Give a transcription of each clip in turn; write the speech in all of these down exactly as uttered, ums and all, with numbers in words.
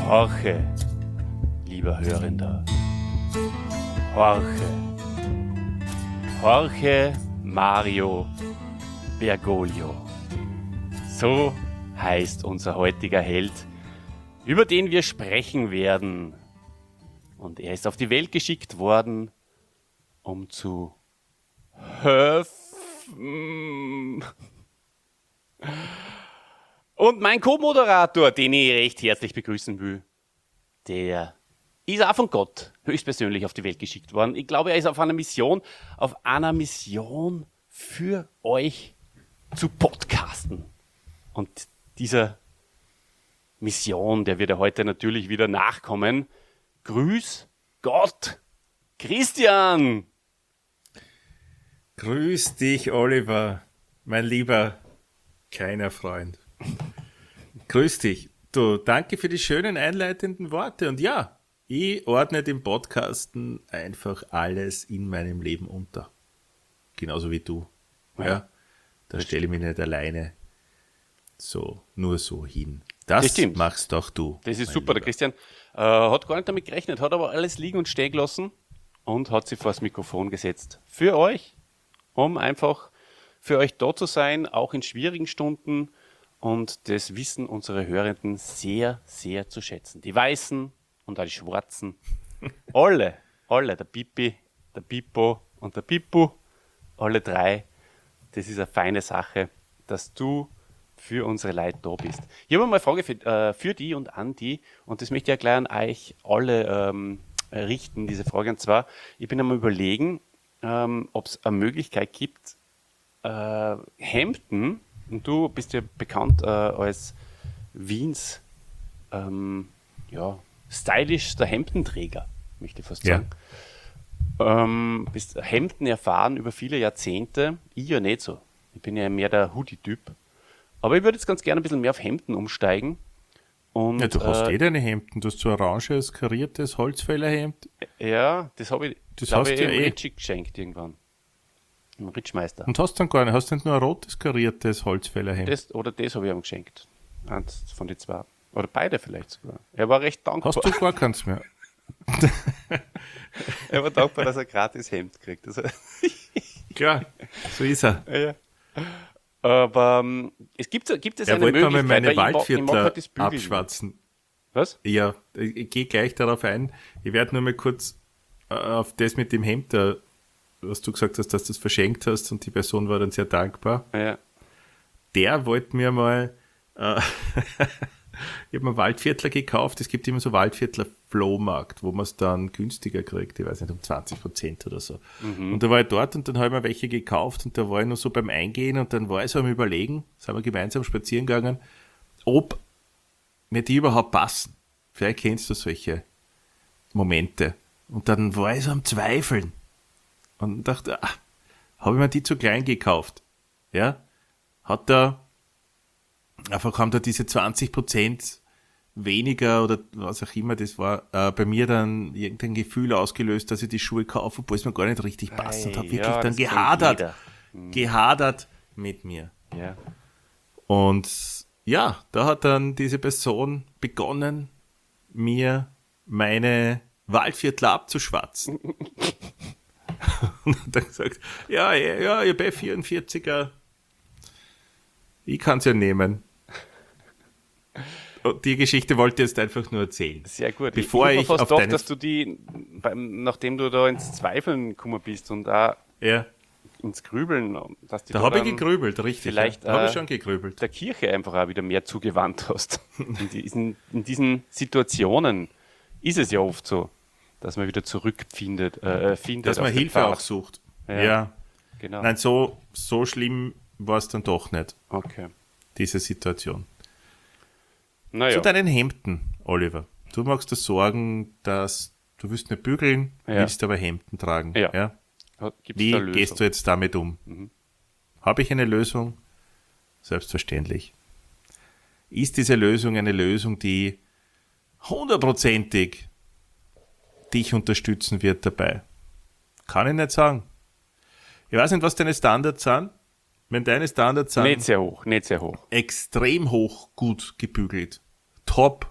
Horche, lieber Hörender, horche, horche Mario Bergoglio. So heißt unser heutiger Held, über den wir sprechen werden. Und er ist auf die Welt geschickt worden, um zu helfen. Und mein Co-Moderator, den ich recht herzlich begrüßen will, der ist auch von Gott höchstpersönlich auf die Welt geschickt worden. Ich glaube, er ist auf einer Mission, auf einer Mission für euch zu podcasten. Und dieser Mission, der wird er heute natürlich wieder nachkommen. Grüß Gott, Christian! Grüß dich, Oliver, mein lieber kleiner Freund. Grüß dich. Du, danke für die schönen einleitenden Worte. Und ja, ich ordne dem Podcasten einfach alles in meinem Leben unter. Genauso wie du. Ja, da stelle ich mich nicht alleine so, nur so hin. Das, das machst doch du. Das ist super. Lieber. Der Christian äh, hat gar nicht damit gerechnet, hat aber alles liegen und stehen gelassen und hat sich vor das Mikrofon gesetzt. Für euch, um einfach für euch da zu sein, auch in schwierigen Stunden und das wissen unsere Hörenden sehr, sehr zu schätzen. Die Weißen und auch die Schwarzen, alle, alle, der Pipi, der Pipo und der Pipu, alle drei, das ist eine feine Sache, dass du für unsere Leute da bist. Ich habe mal eine Frage für, äh, für die und an die und das möchte ich ja gleich an euch alle ähm, richten, diese Frage. Und zwar, ich bin einmal überlegen, ähm, ob es eine Möglichkeit gibt, äh, Hemden, und du bist ja bekannt äh, als Wiens ähm, ja, stylischster Hemdenträger, möchte ich fast sagen. Ja. Ähm, bist Hemden erfahren über viele Jahrzehnte, ich ja nicht so. Ich bin ja mehr der Hoodie-Typ. Aber ich würde jetzt ganz gerne ein bisschen mehr auf Hemden umsteigen. Und, ja, du hast äh, eh deine Hemden. Du hast so ein oranges, kariertes Holzfällerhemd. Ja, das habe ich, das das hast hab ich ja dem eh. Ritchie geschenkt irgendwann. Im Ritschmeister. Und hast dann gar nicht, hast nicht nur ein rotes, kariertes Holzfällerhemd? Das, oder das habe ich ihm geschenkt. Eins von den zwei. Oder beide vielleicht sogar. Er war recht dankbar. Hast du gar keins mehr? Er war dankbar, dass er gratis Hemd kriegt. Also Klar, so ist er. Ja. Aber ähm, es gibt, gibt es er eine Möglichkeit, Möglichkeit, meine weil Waldviertler ich mag halt das Bügeln. abschwatzen. Was? Ja, ich, ich gehe gleich darauf ein. Ich werde nur mal kurz äh, auf das mit dem Hemd, da, was du gesagt hast, dass du das verschenkt hast und die Person war dann sehr dankbar. Ja. Der wollte mir mal, äh, ich habe mir Waldviertler gekauft. Es gibt immer so Waldviertler Flohmarkt, wo man es dann günstiger kriegt, ich weiß nicht, um zwanzig Prozent oder so. Mhm. Und da war ich dort und dann habe ich mir welche gekauft und da war ich noch so beim Eingehen und dann war ich so am Überlegen, sind wir gemeinsam spazieren gegangen, ob mir die überhaupt passen. Vielleicht kennst du solche Momente. Und dann war ich so am Zweifeln und dachte, ah, habe ich mir die zu klein gekauft? Ja, hat da einfach haben da diese zwanzig Prozent weniger oder was auch immer das war, äh, bei mir dann irgendein Gefühl ausgelöst, dass ich die Schuhe kaufe, obwohl es mir gar nicht richtig passt und habe wirklich ja, dann gehadert, mhm. gehadert mit mir. Ja. Und ja, da hat dann diese Person begonnen, mir meine Waldviertler abzuschwatzen. Und hat dann gesagt, ja, ja, ja, ich bin vierundvierziger, ich kann es ja nehmen. Und die Geschichte wollte ich jetzt einfach nur erzählen. Sehr gut. Bevor ich ich, ich fast auf gedacht, deine... dass du die, beim, nachdem du da ins Zweifeln gekommen bist und da ja. ins Grübeln, dass die da, da habe ich gegrübelt, richtig. Vielleicht ja. habe äh, ich schon gegrübelt. Der Kirche einfach auch wieder mehr zugewandt hast. in, diesen, in diesen Situationen ist es ja oft so, dass man wieder zurückfindet. Äh, findet dass man Hilfe auch sucht. Ja, ja. Genau. Nein, so, so schlimm war es dann doch nicht. Okay. Diese Situation. Naja. Zu deinen Hemden, Oliver. Du magst dir sorgen, dass du willst nicht bügeln, ja. willst aber Hemden tragen. Ja. ja? Gibt's Wie gehst du jetzt damit um? Mhm. Habe ich eine Lösung? Selbstverständlich. Ist diese Lösung eine Lösung, die hundertprozentig dich unterstützen wird dabei? Kann ich nicht sagen. Ich weiß nicht, was deine Standards sind. Wenn deine Standards sind... Nicht sehr hoch, nicht sehr hoch. Extrem hoch gut gebügelt. Top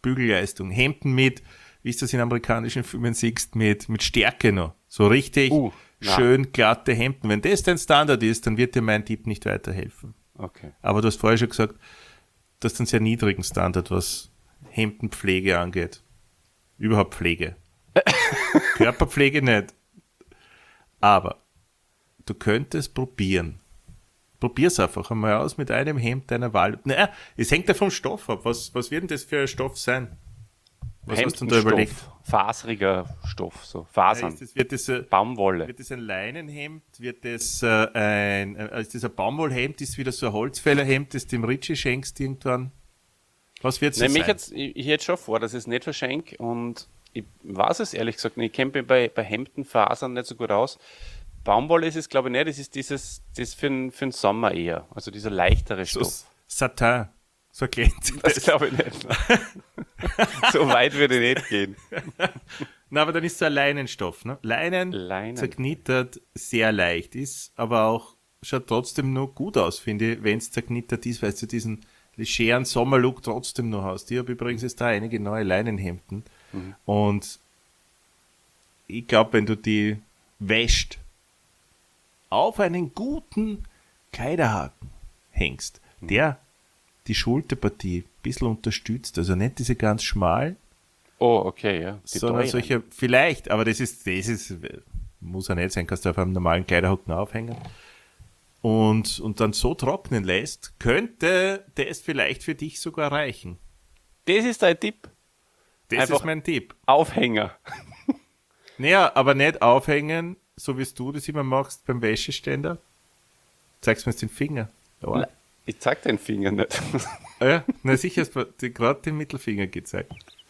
Bügelleistung. Hemden mit, wie es das in amerikanischen Filmen siehst, mit, mit Stärke noch. So richtig Uh, na. schön glatte Hemden. Wenn das dein Standard ist, dann wird dir mein Tipp nicht weiterhelfen. Okay. Aber du hast vorher schon gesagt, du hast einen sehr niedrigen Standard, was Hemdenpflege angeht. Überhaupt Pflege. Körperpflege nicht. Aber du könntest probieren. Probier's einfach einmal aus mit einem Hemd deiner Wahl. Naja, es hängt ja vom Stoff ab. Was, was wird denn das für ein Stoff sein? Was hast du denn da überlegt? Faseriger Stoff, so Ja, Fasern, ist das, wird, das, äh, Baumwolle. wird das ein Leinenhemd? Wird das äh, ein, äh, ist das ein Baumwollhemd? Ist wieder so ein Holzfällerhemd, das du dem Ritchie schenkst irgendwann? Was wird es Nein, sein? mich jetzt, ich, ich hätte schon vor, dass ich es nicht verschenke und ich weiß es ehrlich gesagt nicht. Ich kenne mich bei, bei Hemdenfasern nicht so gut aus. Baumwolle ist es, glaube ich, nicht. Das ist dieses, das für den, für den Sommer eher. Also dieser leichtere so Stoff. Satin. So glänzend. Das glaube ich nicht. So weit würde ich nicht gehen. Na, aber dann ist es ein Leinenstoff. Ne? Leinen, Leinen. zerknittert, sehr leicht ist, aber auch schaut trotzdem noch gut aus, finde ich, wenn es zerknittert ist, weil du diesen legeren Sommerlook trotzdem noch hast. Ich habe übrigens jetzt da einige neue Leinenhemden Mhm. und ich glaube, wenn du die wäscht, auf einen guten Kleiderhaken hängst, Mhm. der die Schulterpartie ein bisschen unterstützt, also nicht diese ganz schmalen, Oh, okay, ja. Die sondern teuren. solche, vielleicht, aber das ist, das ist, muss ja nicht sein, kannst du auf einem normalen Kleiderhaken aufhängen und, und dann so trocknen lässt, könnte das vielleicht für dich sogar reichen. Das ist dein Tipp. Das Einfach- ist mein Tipp. Aufhänger. Naja, aber nicht aufhängen, so wie du das immer machst beim Wäscheständer. Zeigst mir jetzt den Finger. Ja, Ich zeig den Finger nicht. ah ja, na sicher, hast du dir gerade den Mittelfinger gezeigt.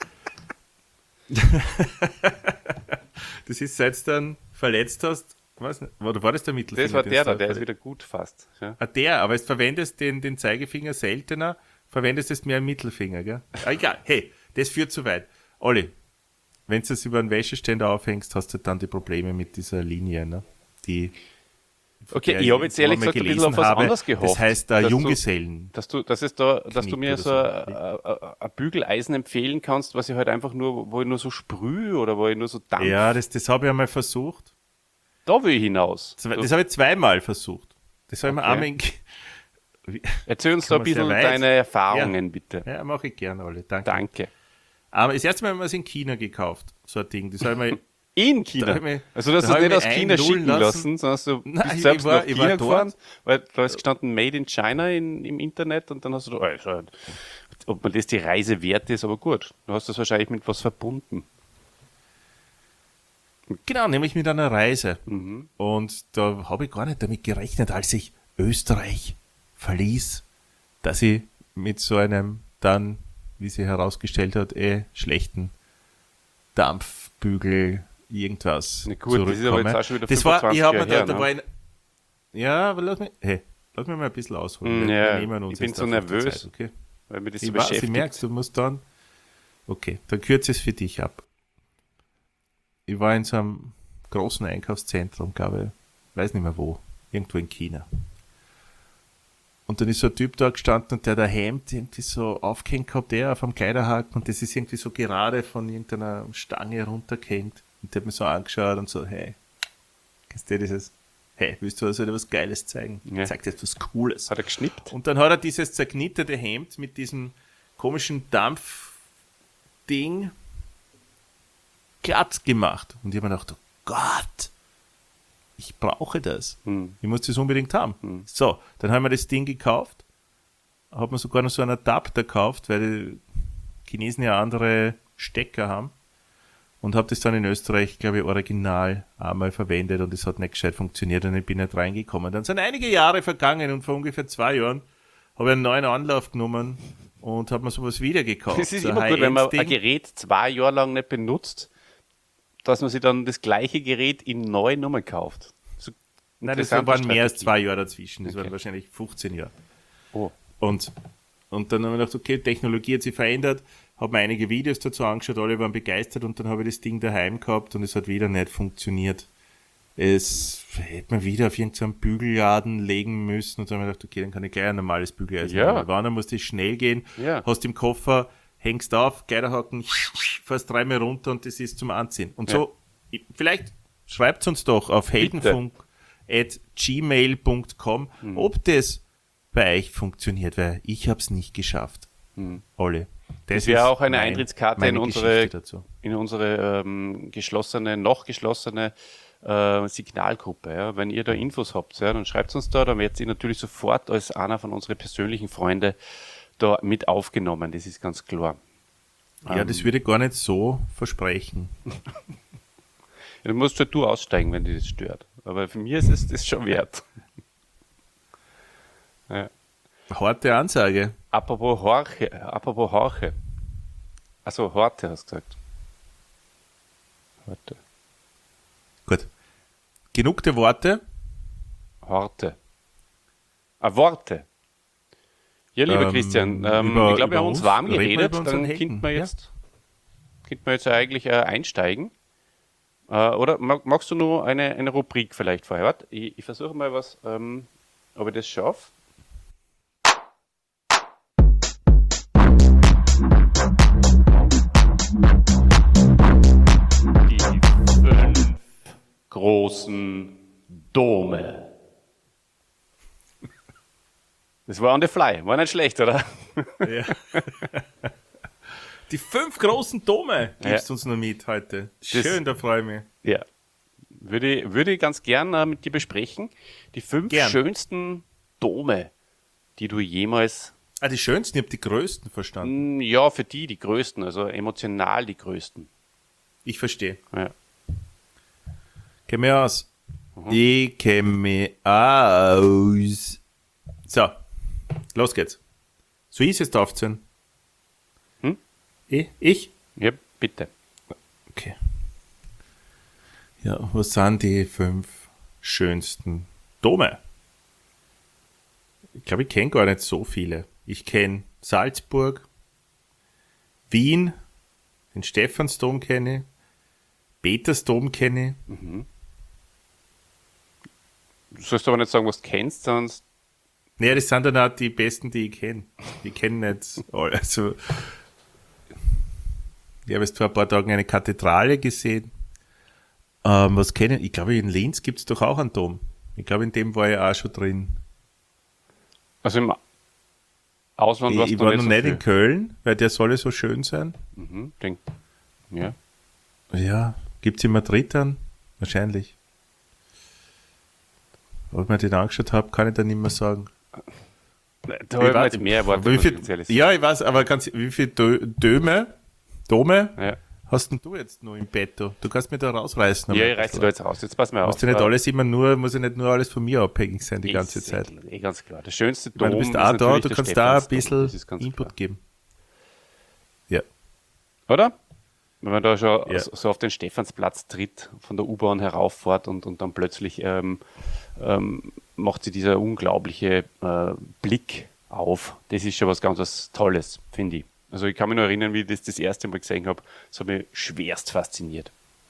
Das ist, seit du dann verletzt hast, weiß nicht, oder war das der Mittelfinger? Das war den der du da, der ist verletzt- wieder gut fast. Ja. Ah, der, aber jetzt verwendest den, den Zeigefinger seltener, verwendest es mehr im Mittelfinger, gell? Ah, egal, hey, das führt zu weit. Olli, wenn du es über einen Wäscheständer aufhängst, hast du dann die Probleme mit dieser Linie, ne? Die, Okay, der ich habe jetzt ehrlich mal gesagt ein bisschen gelesen auf was habe. anderes gehofft. Das heißt, der dass du- Junggesellen. Dass du, das ist da, dass du Knick mir oder so so. ein ein- ein Bügeleisen empfehlen kannst, was ich halt einfach nur, wo ich nur so sprühe oder wo ich nur so Dampf. Ja, das, das habe ich einmal versucht. Da will ich hinaus. Zwei- Das habe ich zweimal versucht. Das habe ich mir Okay. einmal in, Erzähl uns da ein Kommen wir sehr bisschen weit. deine Erfahrungen, bitte. ja, mache ich gerne, Olli. Danke. Danke. Aber das erste Mal haben wir es in China gekauft, so ein Ding. Das habe ich mir In Da China. hab ich mich- Also, dass da du es hab nicht ich aus mich China einlullen schicken lassen. lassen, sondern du Nein, bist ich selbst war- nach ich war China dort. gefahren, weil da ist gestanden Made in China in, im Internet und dann hast du da, also, ob man das die Reise wert ist, aber gut. Du hast das wahrscheinlich mit was verbunden. Genau, nämlich mit einer Reise. Mhm. Und da habe ich gar nicht damit gerechnet, als ich Österreich verließ, dass ich mit so einem dann, wie sie herausgestellt hat, eh schlechten Dampfbügel irgendwas Na gut, das ist aber zurückkomme. jetzt auch schon wieder Das war, ich fünfundzwanzig habe mir Jahre da, her, da ne? war ein, ja, aber lass mich, hey, lass mich mal ein bisschen ausholen. Mm, Wir- ja, wir nehmen uns ich bin jetzt so auf der nervös. Zeit, okay? Weil mir das so Ich weiß, ich beschäftigt. merk's, du musst dann, okay, dann kürze es für dich ab. Ich war in so einem großen Einkaufszentrum, glaube ich, weiß nicht mehr wo, irgendwo in China. Und dann ist so ein Typ da gestanden und der da Hemd irgendwie so aufgehängt gehabt, der auf einem Kleiderhaken und das ist irgendwie so gerade von irgendeiner Stange runtergehängt. Und der hat mir so angeschaut und so, hey, kennst du dieses, hey, willst du also was Geiles zeigen? Ja. Zeig dir etwas Cooles. Hat er geschnippt? Und dann hat er dieses zerknitterte Hemd mit diesem komischen Dampfding glatt gemacht. Und ich habe mir gedacht, oh Gott, ich brauche das. Hm. Ich muss das unbedingt haben. Hm. So, dann haben wir das Ding gekauft. Hat man sogar noch so einen Adapter gekauft, weil die Chinesen ja andere Stecker haben. Und habe das dann in Österreich, glaube ich, original einmal verwendet und es hat nicht gescheit funktioniert und ich bin nicht reingekommen. Dann sind einige Jahre vergangen und vor ungefähr zwei Jahren habe ich einen neuen Anlauf genommen und habe mir sowas wieder gekauft. Es ist So ein immer gut, wenn man ein High-End-Ding. Gerät zwei Jahre lang nicht benutzt, dass man sich dann das gleiche Gerät in neu nochmal kauft. So Nein, das interessante waren mehr als Strategie. zwei Jahre dazwischen. Das Okay. waren wahrscheinlich fünfzehn Jahre. Oh. Und, und dann habe ich gedacht, okay, Technologie hat sich verändert, habe mir einige Videos dazu angeschaut, alle waren begeistert und dann habe ich das Ding daheim gehabt und es hat wieder nicht funktioniert. Es hätte man wieder auf irgendeinen Bügelladen legen müssen und dann habe ich gedacht, okay, dann kann ich gleich ein normales Bügeleisen Ja. holen. Wann, dann musste ich schnell gehen, Ja. hast im Koffer hängst auf, Geiderhaken, fährst dreimal runter und das ist zum Anziehen. Und Ja. so, vielleicht schreibt uns doch auf heldenfunk at gmail punkt com, Mhm. ob das bei euch funktioniert, weil ich habe es nicht geschafft. Olli. Das wäre ist auch eine mein- Eintrittskarte meine in unsere, Geschichte dazu. in unsere ähm, geschlossene, noch geschlossene äh, Signalgruppe. Ja. Wenn ihr da Infos habt, ja, dann schreibt uns da, dann werdet ihr natürlich sofort als einer von unseren persönlichen Freunde da mit aufgenommen. Das ist ganz klar. Ja, das würde ich gar nicht so versprechen. Ja, dann musst halt du aussteigen, wenn dir das stört. Aber für mich ist es das schon wert. Ja. Harte Ansage. Apropos Horche, äh, apropos Horche. Achso, Horte hast du gesagt. Horte. Gut. Genug der Worte. Horte. Ah, Worte. Ja, lieber Ähm, Christian, ähm, über- ich glaube, wir über haben uns uns? warm Reden wir geredet. über unseren Dann Helden. könnten wir Ja. jetzt, könnten wir jetzt eigentlich äh, einsteigen. Äh, oder mag, magst du nur eine, eine Rubrik vielleicht vorher? Warte, ich, ich versuche mal was, ähm, ob ich das schaffe. Die fünf großen Dome. Das war on the fly. War nicht schlecht, oder? Ja. Die fünf großen Dome gibst Ja. uns noch mit heute. Schön, da freue ich mich. Ja. Würde, ich- würde ich ganz gern äh, mit dir besprechen. Die fünf Gern. schönsten Dome, die du jemals, Ah, die schönsten, ich habe die größten verstanden. mh, ja, für die die größten, also emotional die größten. Ich verstehe. Ja. Kenn mich aus. Ich kenn mich aus. So, los geht's. So ist es da aufzählen. Hm? Ich? Ich? Ja, bitte. Okay. Ja, was sind die fünf schönsten Dome? Ich glaube, ich kenne gar nicht so viele. Ich kenne Salzburg, Wien, den Stephansdom kenne ich, Petersdom kenne ich. Du sollst aber nicht sagen, was du kennst, sonst. Naja, das sind dann auch die besten, die ich kenne. Ich kenne nicht alle. Also, ich habe jetzt vor ein paar Tagen eine Kathedrale gesehen. Ähm, was kenne ich? Ich glaube, in Linz gibt es doch auch einen Dom. Ich glaube, in dem war ich auch schon drin. Also im Ausland Ich, warst ich du war nicht noch so nicht viel. in Köln, weil der soll ja so schön sein. Mhm, denk. Ja. Ja, gibt es in Madrid dann? Wahrscheinlich. Ob ich mir den angeschaut habe, kann ich dann nicht mehr sagen. Da Ich habe ich weiß- jetzt mehr Worte wie viel, Potenzielles. Ja, ich weiß, aber ganz, wie viele Dö- Döme, Dome Ja. hast denn du jetzt noch im Petto? Du kannst mir da rausreißen. Ja, aber ich reiß dich da jetzt raus. Jetzt pass mal auf. Muss ja nicht Äh, alles immer nur, muss ja nicht nur alles von mir abhängig sein die ist ganze eh Zeit. klar, Eh ganz klar. Der schönste Ich Dom meine, du bist ist auch da, natürlich du der kannst da ein Stephansdom. Das ist bisschen ganz Input klar. geben. Ja. Oder? Wenn man da schon Ja. so auf den Stephansplatz tritt, von der U-Bahn herauffährt und, und dann plötzlich ähm, ähm, macht sie dieser unglaubliche äh, Blick auf. Das ist schon was ganz was Tolles, finde ich. Also ich kann mich noch erinnern, wie ich das das erste Mal gesehen habe. Das hat mich schwerst fasziniert.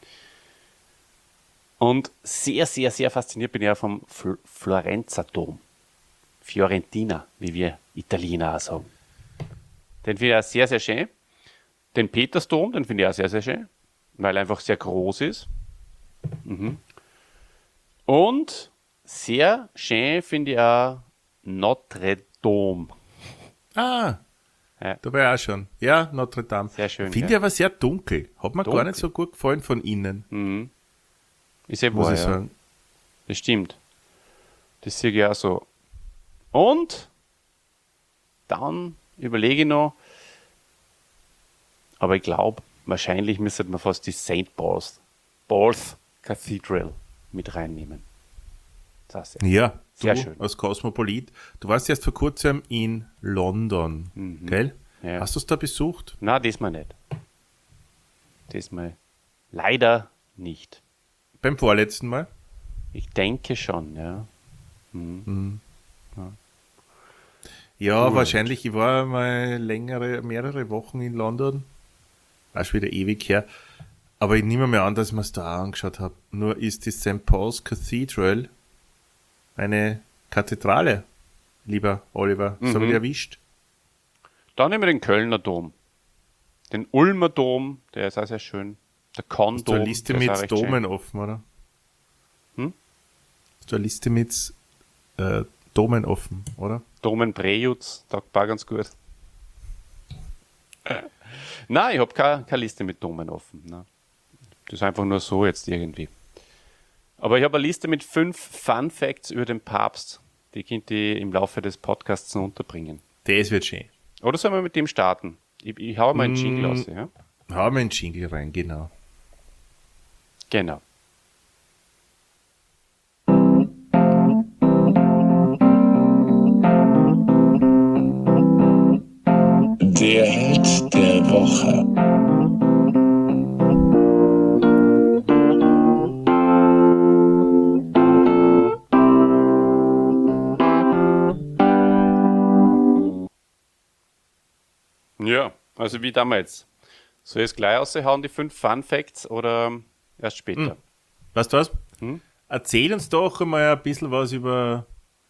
Und sehr, sehr, sehr fasziniert bin ich auch vom Fl Florenzer Dom. Fiorentina, wie wir Italiener auch sagen. Den finde ich auch sehr, sehr schön. Den Petersdom, den finde ich auch sehr, sehr schön, weil er einfach sehr groß ist. Mhm. Und sehr schön finde ich auch Notre Dame. Ah, Ja. da war ich auch schon. Ja, Notre Dame. Sehr schön, Finde ja. ich aber sehr dunkel. Hat mir gar Dunkel. nicht so gut gefallen von innen, Mhm. Ist eh muss wahr, ich ja. sagen. Das stimmt. Das sehe ich auch so. Und dann überlege ich noch, aber ich glaube, wahrscheinlich müsste man fast die Saint Paul's, Paul's Cathedral mit reinnehmen. Das ist ja Ja, Sehr du schön. als Kosmopolit. Du warst erst vor kurzem in London, gell? Mhm. Ja. Hast du es da besucht? Na, diesmal nicht. Diesmal leider nicht. Beim vorletzten Mal? Ich denke schon, ja. Ja, Gut. wahrscheinlich. Ich war mal längere, mehrere Wochen in London. War schon wieder ewig her. Aber ich nehme mir an, dass ich mir es da auch angeschaut habe. Nur ist die Saint Paul's Cathedral eine Kathedrale, lieber Oliver. Das habe ich Mhm. erwischt. Dann nehmen wir den Kölner Dom. den Ulmer Dom, der ist auch sehr schön. Der Con-Dom. Hast du eine Liste der ist auch mit recht Domen schön. offen, oder? Hm? Hast du eine Liste mit äh, Domen offen, oder? Domen Prejutz, taugt war ganz gut. Nein, ich habe keine, keine Liste mit Domen offen. Ne? Das ist einfach nur so jetzt irgendwie. Aber ich habe eine Liste mit fünf Fun Facts über den Papst. Die könnt ihr im Laufe des Podcasts noch unterbringen. Das wird schön. Oder sollen wir mit dem starten? Ich, ich hau mal einen Jingle Mm. aus. Ja? Haben wir einen Jingle rein, genau. Genau. Der Held der Woche. Ja, also wie damals. Soll ich es gleich raushauen, die fünf Fun Facts, oder erst später? Weißt du was? Hm? Erzähl uns doch einmal ein bisschen was über,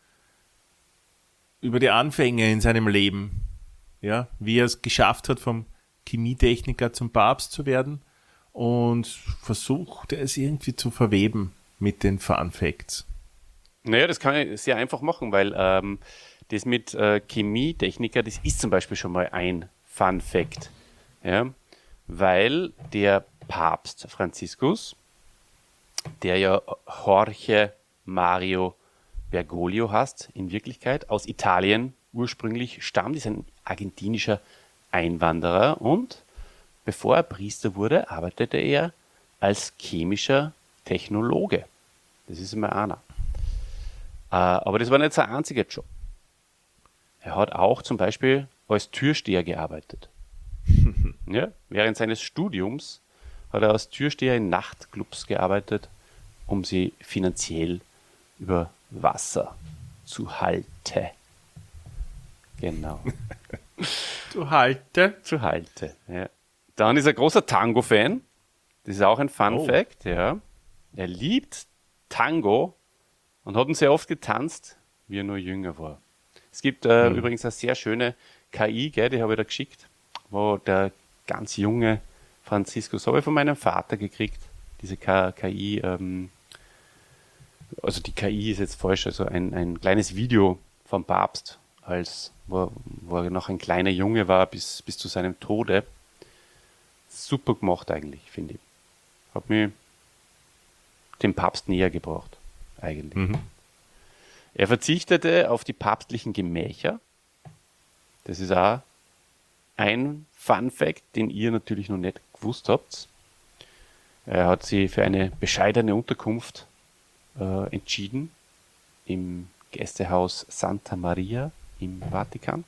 über die Anfänge in seinem Leben. Ja, wie er es geschafft hat, vom Chemietechniker zum Papst zu werden, und versucht es irgendwie zu verweben mit den Fun Facts. Naja, das kann ich sehr einfach machen, weil ähm, das mit äh, Chemietechniker, das ist zum Beispiel schon mal ein Fun Fact. Ja? Weil der Papst Franziskus, der ja Jorge Mario Bergoglio heißt, in Wirklichkeit aus Italien ursprünglich stammt, ist ein argentinischer Einwanderer, und bevor er Priester wurde, arbeitete er als chemischer Technologe. Das ist immer einer. Äh, aber das war nicht sein einziger Job. Er hat auch zum Beispiel als Türsteher gearbeitet. Ja, während seines Studiums hat er als Türsteher in Nachtclubs gearbeitet, um sie finanziell über Wasser zu halten. Genau. Du halte. zu halte. Ja. Dann ist er großer Tango-Fan. Das ist auch ein Fun Oh. Fact. Ja. Er liebt Tango und hat ihn sehr oft getanzt, wie er nur jünger war. Es gibt äh, Mhm. übrigens eine sehr schöne K I, gell, die habe ich da geschickt, wo der ganz junge Franziskus, habe ich von meinem Vater gekriegt, diese K I, ähm, also die K I ist jetzt falsch, also ein, ein kleines Video vom Papst, als wo, wo er noch ein kleiner Junge war bis, bis zu seinem Tode. Super gemacht eigentlich, finde ich. Hat mich dem Papst näher gebracht, eigentlich. Mhm. Er verzichtete auf die papstlichen Gemächer. Das ist auch ein Fun Fact, den ihr natürlich noch nicht gewusst habt. Er hat sich für eine bescheidene Unterkunft äh, entschieden im Gästehaus Santa Maria im Vatikan.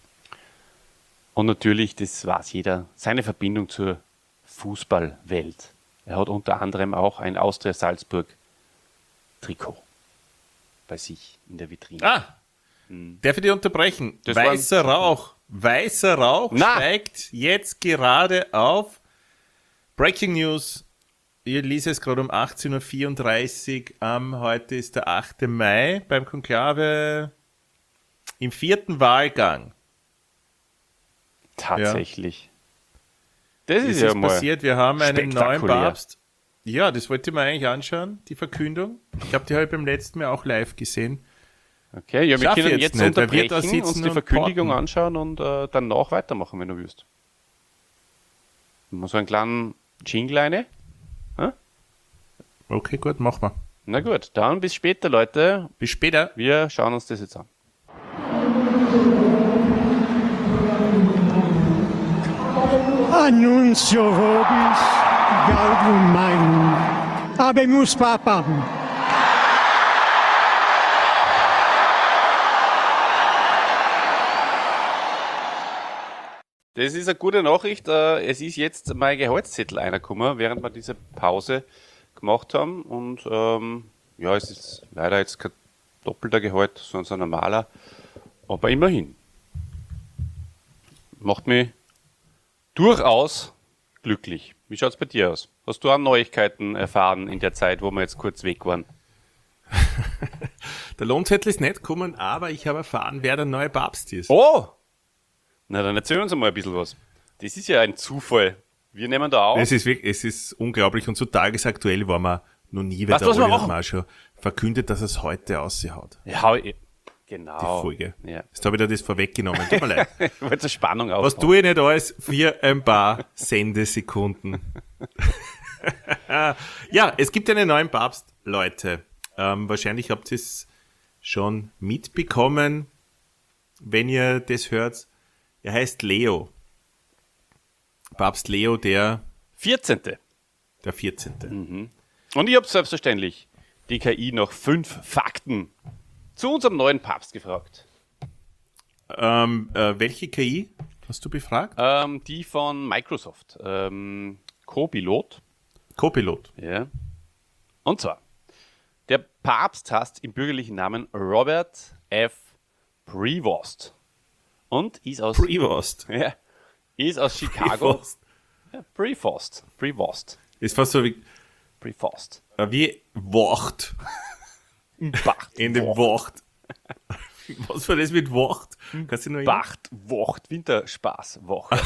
Und natürlich, das weiß jeder, seine Verbindung zur Fußballwelt. Er hat unter anderem auch ein Austria Salzburg Trikot bei sich in der Vitrine. Ah, darf ich dich unterbrechen? Das Weißer waren- Rauch. Weißer Rauch Na. steigt jetzt gerade auf. Breaking News. Ich lese es gerade um achtzehn Uhr vierunddreißig. Ähm, heute ist der achte Mai beim Konklave im vierten Wahlgang. Tatsächlich. Das Das ist ist ja mal passiert. Wir haben einen neuen spektakulär. Papst. Ja, das wollte ich mir eigentlich anschauen, die Verkündung. Ich habe die heute beim letzten Mal auch live gesehen. Okay, ja, wir Schaff können jetzt jetzt nicht, weil wir da unterbrechen, uns sitzen die und Verkündigung porten. anschauen und äh, danach weitermachen, wenn du willst. Mal so einen kleinen Jingle rein. Okay, gut, machen wir. Na gut, dann bis später, Leute. Bis später. Wir schauen uns das jetzt an. Annuncio vobis gaudium magnum. Habemus papam. Das ist eine gute Nachricht. äh, Es ist jetzt mein Gehaltszettel reingekommen, während wir diese Pause gemacht haben. Und ähm, ja, es ist leider jetzt kein doppelter Gehalt, sondern ein normaler. Aber immerhin. Macht mich durchaus glücklich. Wie schaut es bei dir aus? Hast du auch Neuigkeiten erfahren in der Zeit, wo wir jetzt kurz weg waren? Der Lohnzettel ist nicht gekommen, aber ich habe erfahren, wer der neue Papst ist. Oh! Na, dann erzähl uns mal ein bisschen was. Das ist ja ein Zufall. Wir nehmen da auf. Es ist wirklich, es ist unglaublich und so tagesaktuell war man noch nie, weil Weißt der du, was wir Olli hat machen? mal schon verkündet, dass es heute aushaut. Ja, ich- genau. Die Folge. Ja. Jetzt habe ich dir das vorweggenommen. Tut mir leid. Ich wollte so Spannung Was aufbauen. tue ich nicht alles für ein paar Sendesekunden? Ja, es gibt einen neuen Papst, Leute. Ähm, wahrscheinlich habt ihr es schon mitbekommen, wenn ihr das hört. Er heißt Leo. Papst Leo, der, vierzehnte. der vierzehnte. Und ich habe selbstverständlich die K I nach fünf Fakten zu unserem neuen Papst gefragt. Ähm, äh, welche K I hast du befragt? Ähm, die von Microsoft. Ähm, Co-Pilot. Co-Pilot. Ja. Und zwar, der Papst heißt im bürgerlichen Namen Robert F. Prevost. Und ist aus, Prevost. ja, ist aus Chicago. Prevost. Ja, Prevost. Prevost. Ist fast so wie, Prevost. äh, wie Wacht. Bacht. In dem Wacht. Wacht. Was war das mit Wacht? Kannst du noch erinnern? Bacht. Wacht. Winterspaß. Woche.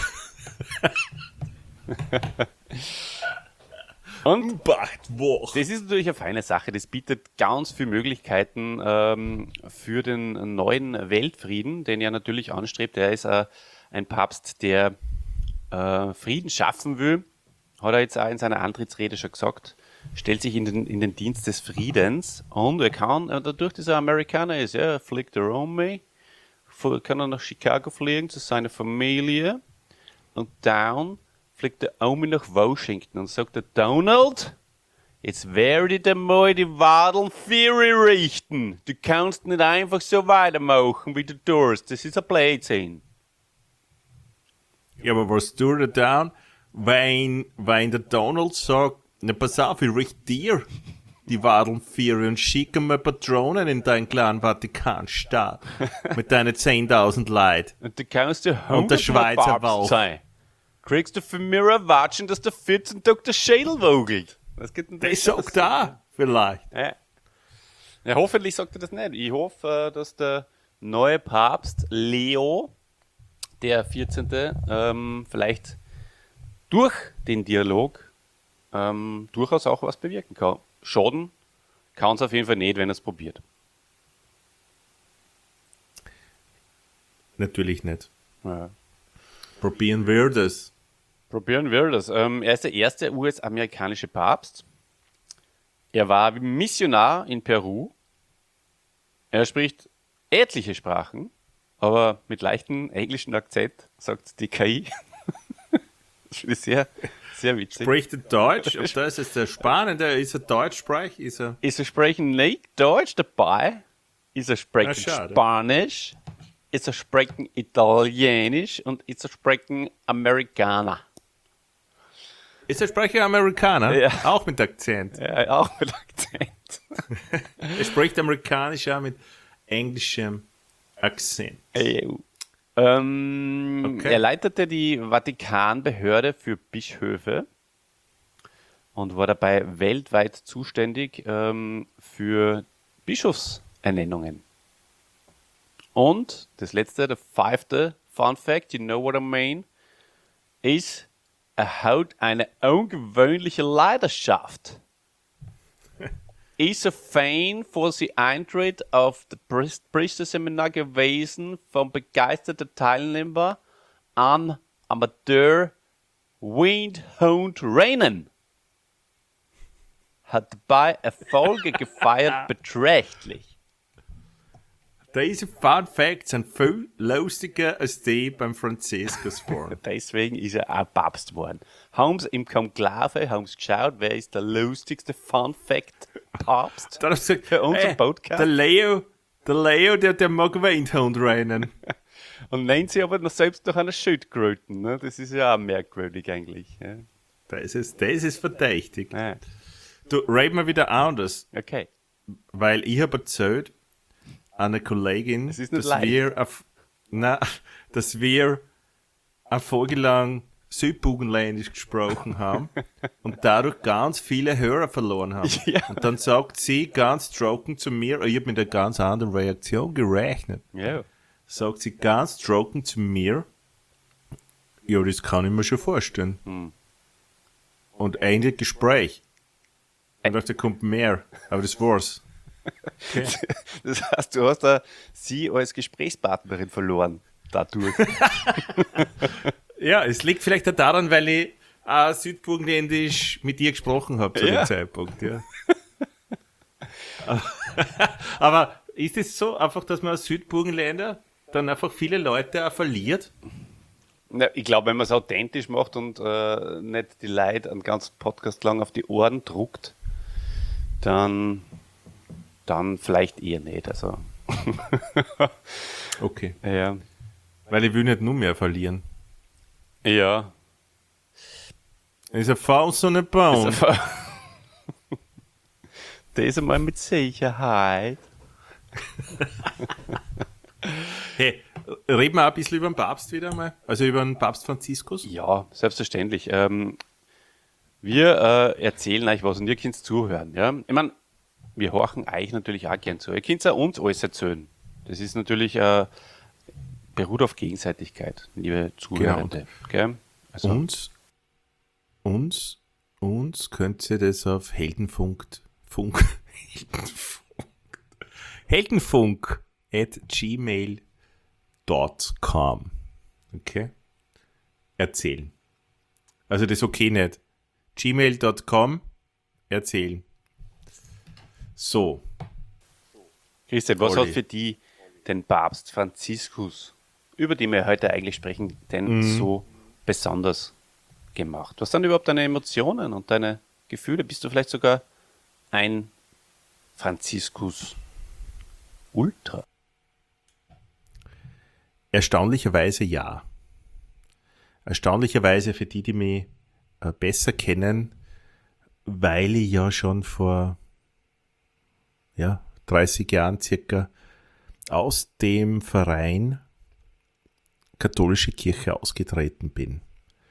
Und Bacht, Wacht. das ist natürlich eine feine Sache. Das bietet ganz viele Möglichkeiten ähm, für den neuen Weltfrieden, den er natürlich anstrebt. Er ist äh, ein Papst, der äh, Frieden schaffen will. Hat er jetzt auch in seiner Antrittsrede schon gesagt. Stellt sich in den, in den Dienst des Friedens. Und er kann, äh, dadurch, dass er Amerikaner ist, ja, er fliegt er um mich, kann er nach Chicago fliegen zu seiner Familie. Und dann fliegt der Omi nach Washington und sagt der Donald, jetzt werde ich dir mal die Wadeln Fury richten. Du kannst nicht einfach so weitermachen, wie du tust. Das ist ein Blödsinn. Ja, aber was tut er dann, wenn, wenn der Donald sagt, na pass auf, ich richte dir die Wadeln vier und schicke mir Patronen in deinen kleinen Vatikanstaat mit deinen zehntausend Leuten. Und du kannst ja Und der Schweizer Papst Wolf. sein. Kriegst du von mir ein Watschen, dass der vierzehn Tag der Schädel wogelt. Was geht denn Der das sagt da vielleicht. Ja. Ja, hoffentlich sagt er das nicht. Ich hoffe, äh, dass der neue Papst Leo, der vierzehnte, Ähm, vielleicht durch den Dialog ähm, durchaus auch was bewirken kann. Schaden kann es auf jeden Fall nicht, wenn er es probiert. Natürlich nicht. Ja. Probieren wir das. Probieren wir das. Ähm, er ist der erste U S-amerikanische Papst. Er war Missionar in Peru. Er spricht etliche Sprachen, aber mit leichtem englischen Akzent, sagt die K I. Das finde ich sehr, sehr witzig. Spricht er Deutsch? Und das ist der Spannende. Ist er Deutschsprech? Ist er... Ist er sprechen nicht Deutsch dabei? Ist er sprechen Na, schade. Spanisch? Ist er sprechen Italienisch? Und ist er sprechen Amerikaner? Ist er Sprecher Amerikaner? Ja. Auch mit Akzent. Ja, auch mit Akzent. Er spricht amerikanisch auch mit englischem Akzent. E U. Ähm, Okay. Er leitete die Vatikanbehörde für Bischöfe und war dabei weltweit zuständig ähm, für Bischofsernennungen. Und das letzte, der fünfte Fun Fact, you know what I mean, ist, er hat eine ungewöhnliche Leidenschaft. Ist ein Fan vor sie Eintritt auf das Priest- Priesterseminar gewesen, vom begeisterten Teilnehmer an Amateur Windhound Rennen. Hat dabei Erfolge gefeiert beträchtlich. Diese Fun Facts sind viel lustiger als die beim Franziskus vor. Deswegen ist er auch Papst geworden. Haben sie im Konklave haben sie geschaut, wer ist der lustigste Fun Fact Papst Dann hat er gesagt, für unseren "Ey, Podcast. der Leo, der Leo, der, der mag Windhund rennen. Und nennen sie aber noch selbst noch eine Schildkröten. Ne? Das ist ja auch merkwürdig eigentlich. Ja. Das ist, das ist verdächtig. Ja. Du, rate mal wieder anders, Okay. weil ich habe erzählt, einer Kollegin, Es ist nicht dass leicht. wir, auf, na, dass wir eine Folge lang Südbugenländisch gesprochen haben und dadurch ganz viele Hörer verloren haben. Ja. Und dann sagt sie ganz trocken zu mir, ich habe mit einer ganz anderen Reaktion gerechnet, Ja. sagt sie ganz trocken zu mir, Ja, das kann ich mir schon vorstellen. Hm. Und ein Gespräch. Ich dachte, da kommt mehr, aber das war's. Okay. Das heißt, du hast da sie als Gesprächspartnerin verloren, dadurch. Ja, es liegt vielleicht auch daran, weil ich auch südburgenländisch mit dir gesprochen habe zu ja. dem Zeitpunkt. Ja. Aber ist es so einfach, dass man als Südburgenländer dann einfach viele Leute auch verliert? Na, ich glaube, wenn man es authentisch macht und äh, nicht die Leute einen ganzen Podcast lang auf die Ohren druckt, dann, dann vielleicht eher nicht. Also. Okay. Ja. Weil ich will nicht nur mehr verlieren. Ja. Ist ein Faust und ein Baum. Ist ein das einmal mit Sicherheit. Hey, reden wir auch ein bisschen über den Papst wieder mal? Also über den Papst Franziskus? Ja, selbstverständlich. Ähm, wir äh, erzählen euch was und ihr könnt zuhören. Ja? Ich meine, wir horchen euch natürlich auch gern zu. Ihr könnt auch uns alles erzählen. Das ist natürlich, äh, beruht auf Gegenseitigkeit, liebe Zuhörende. Genau. Also, uns, uns, uns könnt ihr das auf Heldenfunk, Funk, Heldenfunk at gmail dot com. Okay? Erzählen. Also das okay nicht. gmail dot com erzählen. So. Christian, was Olli. hat für die den Papst Franziskus, über den wir heute eigentlich sprechen, denn Mhm. so besonders gemacht? Was sind überhaupt deine Emotionen und deine Gefühle? Bist du vielleicht sogar ein Franziskus Ultra? Erstaunlicherweise ja. Erstaunlicherweise für die, die mich äh, besser kennen, weil ich ja schon vor ja, dreißig Jahren circa aus dem Verein Katholische Kirche ausgetreten bin.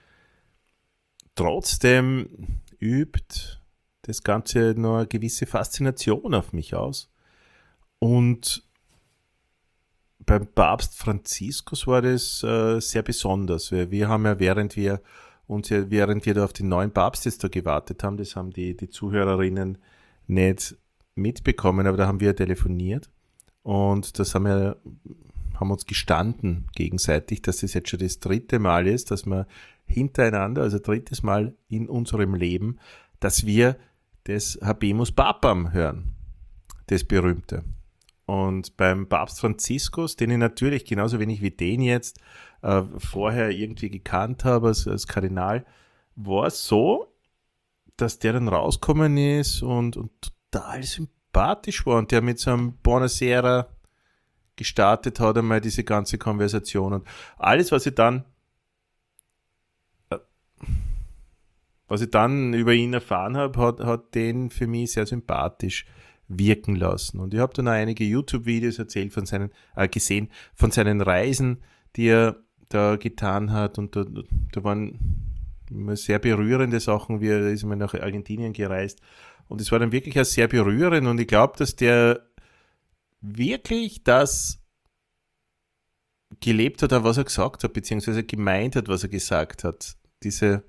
Trotzdem übt das Ganze noch eine gewisse Faszination auf mich aus. Und beim Papst Franziskus war das äh, sehr besonders. Wir, wir haben ja, während wir uns ja, während wir da auf den neuen Papst jetzt da gewartet haben, das haben die, die Zuhörerinnen nicht mitbekommen, aber da haben wir telefoniert und das haben wir haben uns gestanden gegenseitig, dass das jetzt schon das dritte Mal ist, dass wir hintereinander, also drittes Mal in unserem Leben, dass wir das Habemus Papam hören, das berühmte. Und beim Papst Franziskus, den ich natürlich genauso wenig wie den jetzt äh, vorher irgendwie gekannt habe als, als Kardinal, war es so, dass der dann rausgekommen ist und, und total sympathisch war und der mit so einem Buonasera gestartet hat, einmal diese ganze Konversation und alles, was ich dann äh, was ich dann über ihn erfahren habe, hat, hat den für mich sehr sympathisch wirken lassen. Und ich habe dann auch einige YouTube-Videos erzählt von seinen, äh, gesehen, von seinen Reisen, die er da getan hat. Und da, da waren sehr berührende Sachen, wie er ist mal nach Argentinien gereist. Und es war dann wirklich auch sehr berührend. Und ich glaube, dass der wirklich das gelebt hat, was er gesagt hat, beziehungsweise gemeint hat, was er gesagt hat. Diese,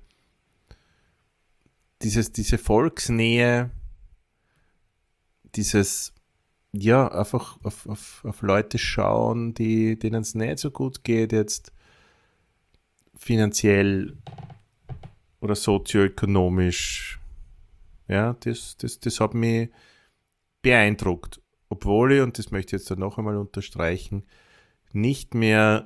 dieses, diese Volksnähe, dieses, ja, einfach auf, auf, auf Leute schauen, die, denen es nicht so gut geht, jetzt finanziell oder sozioökonomisch. Ja, das, das, das hat mich beeindruckt. Obwohl ich, und das möchte ich jetzt noch einmal unterstreichen, nicht mehr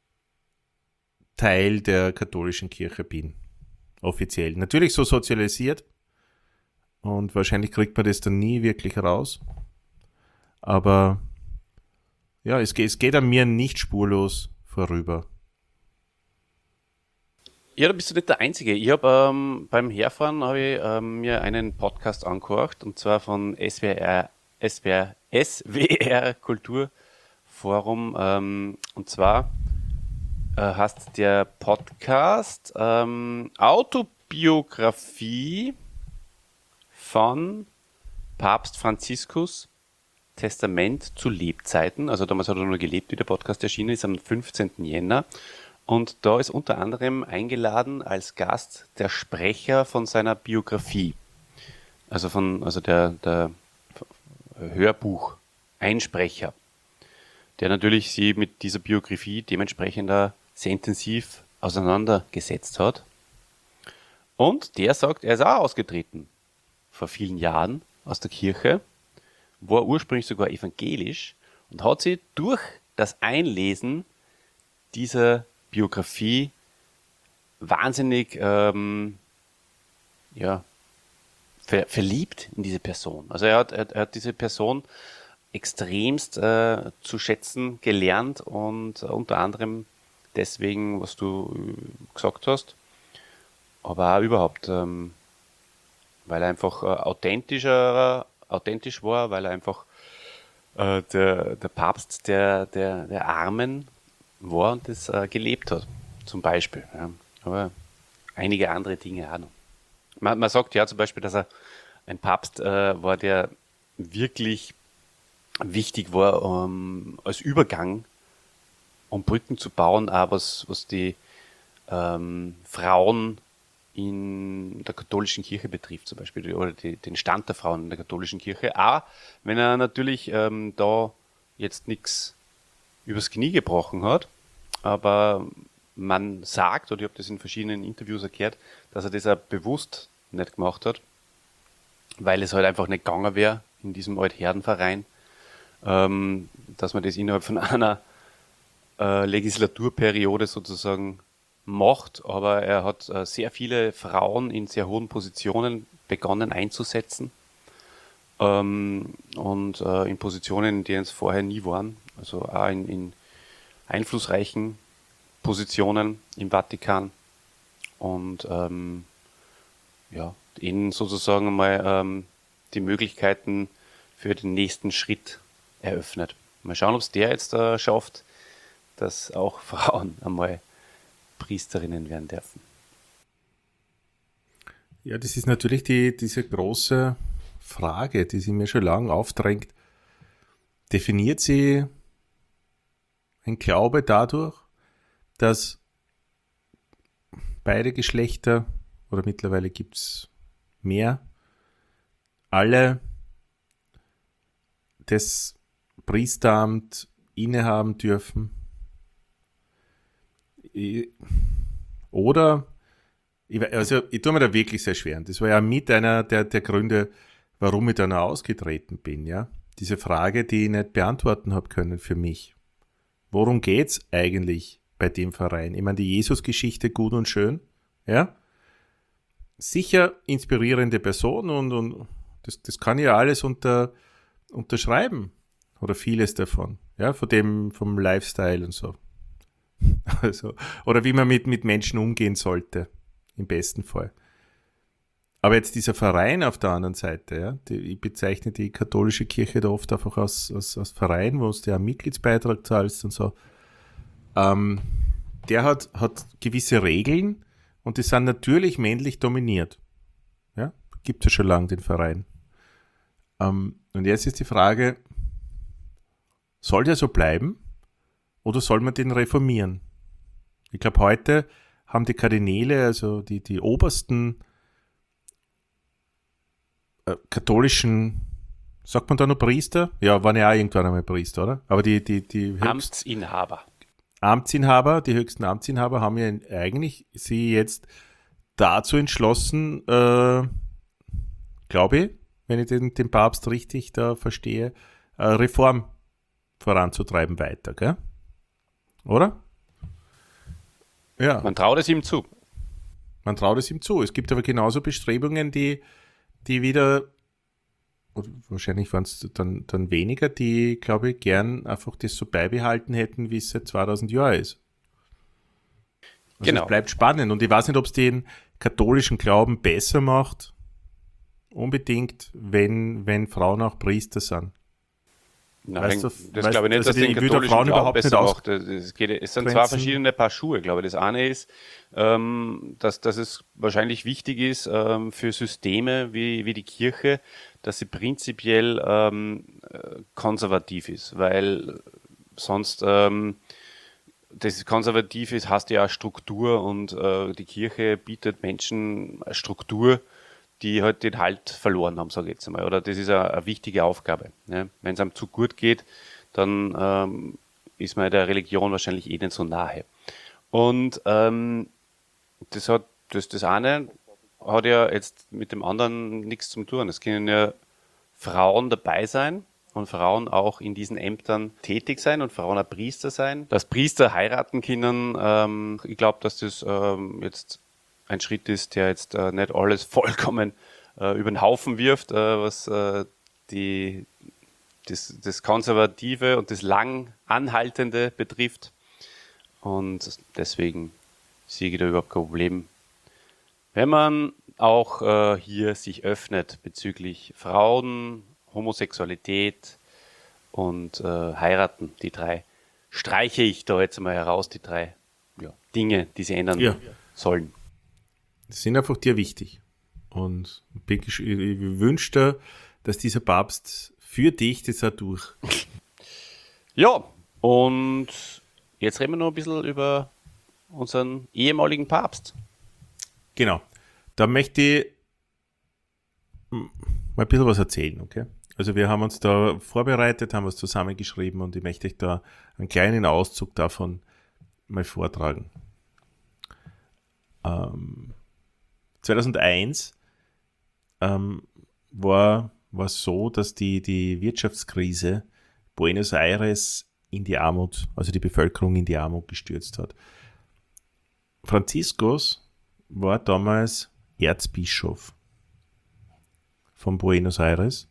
Teil der katholischen Kirche bin. Offiziell. Natürlich so sozialisiert. Und wahrscheinlich kriegt man das dann nie wirklich raus. Aber ja, es geht, es geht an mir nicht spurlos vorüber. Ja, da bist du nicht der Einzige. Ich habe ähm, beim Herfahren habe ich ähm, mir einen Podcast angehört, und zwar von S W R, S W R, S W R Kulturforum. Ähm, und zwar äh, heißt der Podcast ähm, Autobiografie von Papst Franziskus, Testament zu Lebzeiten. Also damals hat er nur gelebt, wie der Podcast erschienen ist, am fünfzehnten Jänner. Und da ist unter anderem eingeladen als Gast der Sprecher von seiner Biografie. Also von, also der, der Hörbuch-Einsprecher, der natürlich sie mit dieser Biografie dementsprechend auch sehr intensiv auseinandergesetzt hat. Und der sagt, er ist auch ausgetreten vor vielen Jahren aus der Kirche, war ursprünglich sogar evangelisch und hat sich durch das Einlesen dieser Biografie wahnsinnig ähm, ja, ver verliebt in diese Person. Also er hat, er, er hat diese Person extremst äh, zu schätzen gelernt und äh, unter anderem deswegen, was du äh, gesagt hast, aber auch überhaupt, ähm, weil er einfach äh, authentischer, authentisch war, weil er einfach äh, der, der Papst der, der, der Armen war und das äh, gelebt hat, zum Beispiel. Ja. Aber einige andere Dinge auch noch. Man, man sagt ja zum Beispiel, dass er ein Papst äh, war, der wirklich wichtig war, um, als Übergang, um Brücken zu bauen, auch was, was die ähm, Frauen in der katholischen Kirche betrifft, zum Beispiel, oder die, den Stand der Frauen in der katholischen Kirche. Auch wenn er natürlich ähm, da jetzt nichts übers Knie gebrochen hat, aber man sagt, oder ich habe das in verschiedenen Interviews erklärt, dass er das auch bewusst nicht gemacht hat, weil es halt einfach nicht gegangen wäre in diesem Altherrenverein, ähm, dass man das innerhalb von einer äh, Legislaturperiode sozusagen macht, aber er hat äh, sehr viele Frauen in sehr hohen Positionen begonnen einzusetzen ähm, und äh, in Positionen, in denen es vorher nie waren, also auch in, in einflussreichen Positionen im Vatikan und ähm, ja, ihnen sozusagen mal ähm, die Möglichkeiten für den nächsten Schritt eröffnet. Mal schauen, ob es der jetzt äh, schafft, dass auch Frauen einmal Priesterinnen werden dürfen. Ja, das ist natürlich die, diese große Frage, die sich mir schon lange aufdrängt. Definiert sie ein Glaube dadurch, dass beide Geschlechter, oder mittlerweile gibt es mehr, alle das Priesteramt innehaben dürfen? Oder, ich, also ich tue mir da wirklich sehr schwer. Das war ja mit einer der, der Gründe, warum ich dann auch ausgetreten bin. Ja? Diese Frage, die ich nicht beantworten habe können für mich. Worum geht's eigentlich bei dem Verein? Ich meine, die Jesus-Geschichte gut und schön. Ja? Sicher inspirierende Person und, und das, das kann ich ja alles unter, unterschreiben. Oder vieles davon. Ja, von dem, vom Lifestyle und so. Also, oder wie man mit, mit Menschen umgehen sollte. Im besten Fall. Aber jetzt dieser Verein auf der anderen Seite, ja, die, ich bezeichne die katholische Kirche da oft einfach als, als, als Verein, wo du ja einen Mitgliedsbeitrag zahlst und so. Ähm, der hat, hat gewisse Regeln und die sind natürlich männlich dominiert. Ja, gibt es ja schon lange den Verein. Ähm, und jetzt ist die Frage, soll der so bleiben oder soll man den reformieren? Ich glaube, heute haben die Kardinäle, also die, die obersten äh, katholischen, sagt man da noch Priester? Ja, waren ja auch irgendwann einmal Priester, oder? Aber die, die, die höchst, Amtsinhaber. Amtsinhaber, die höchsten Amtsinhaber haben ja eigentlich sie jetzt dazu entschlossen, äh, glaube ich, wenn ich den, den Papst richtig da verstehe, äh, Reform voranzutreiben weiter, gell? Oder? Ja. Man traut es ihm zu. Man traut es ihm zu. Es gibt aber genauso Bestrebungen, die, die wieder, oder wahrscheinlich waren es dann, dann weniger, die, glaube ich, gern einfach das so beibehalten hätten, wie es seit zweitausend Jahren ist. Also Genau. Es bleibt spannend und ich weiß nicht, ob es den katholischen Glauben besser macht, unbedingt, wenn, wenn Frauen auch Priester sind. Nein, Weißt du, das weißt- glaube ich nicht, also dass die- den ich würde katholischen Frauen Glauben überhaupt nicht besser aus- macht. Es, geht, es sind zwei grenzen. verschiedene Paar Schuhe, glaube ich. Das eine ist, ähm, dass, dass es wahrscheinlich wichtig ist ähm, für Systeme wie, wie die Kirche, dass sie prinzipiell ähm, äh, konservativ ist, weil sonst ähm, das Konservative ist, heißt ja auch Struktur und äh, die Kirche bietet Menschen eine Struktur, die halt den Halt verloren haben, sage ich jetzt einmal. Oder das ist eine, eine wichtige Aufgabe. Ne? Wenn es einem zu gut geht, dann ähm, ist man der Religion wahrscheinlich eh nicht so nahe. Und ähm, das hat das, das eine hat ja jetzt mit dem anderen nichts zu tun. Es können ja Frauen dabei sein und Frauen auch in diesen Ämtern tätig sein und Frauen auch Priester sein. Dass Priester heiraten können, ähm, ich glaube, dass das ähm, jetzt ein Schritt ist, der jetzt äh, nicht alles vollkommen äh, über den Haufen wirft, äh, was äh, die, das, das Konservative und das lang Anhaltende betrifft. Und deswegen sehe ich da überhaupt kein Problem. Wenn man auch äh, hier sich öffnet bezüglich Frauen, Homosexualität und äh, Heiraten, die drei, streiche ich da jetzt mal heraus, die drei ja, Dinge, die sie ändern Ja. sollen. Die sind einfach dir wichtig. Und ich, ich wünsche dir, dass dieser Papst für dich das auch durch. Ja, und jetzt reden wir noch ein bisschen über unseren ehemaligen Papst. Genau. Da möchte ich mal ein bisschen was erzählen, okay? Also wir haben uns da vorbereitet, haben was zusammengeschrieben und ich möchte euch da einen kleinen Auszug davon mal vortragen. Ähm, zweitausendeins ähm, war es so, dass die, die Wirtschaftskrise Buenos Aires in die Armut, also die Bevölkerung in die Armut gestürzt hat. Franziskus war damals Erzbischof von Buenos Aires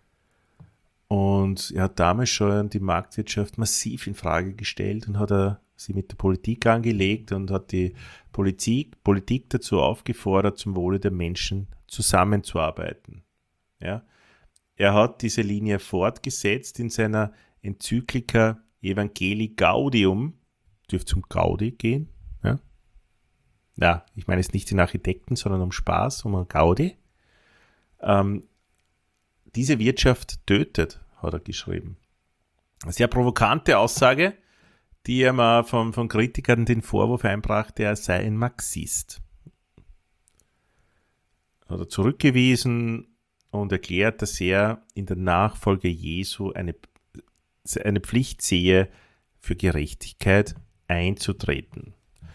und er hat damals schon die Marktwirtschaft massiv in Frage gestellt und hat er sie mit der Politik angelegt und hat die Politik, Politik dazu aufgefordert, zum Wohle der Menschen zusammenzuarbeiten. Ja? Er hat diese Linie fortgesetzt in seiner Enzyklika Evangelii Gaudium, dürfte zum Gaudi gehen. Ja? Ja, ich meine jetzt nicht den Architekten, sondern um Spaß, um ein Gaudi. Ähm, diese Wirtschaft tötet, hat er geschrieben. Eine sehr provokante Aussage, die er mal von, von Kritikern den Vorwurf einbrachte, er sei ein Marxist. Hat er zurückgewiesen und erklärt, dass er in der Nachfolge Jesu eine, eine Pflicht sehe, für Gerechtigkeit einzutreten.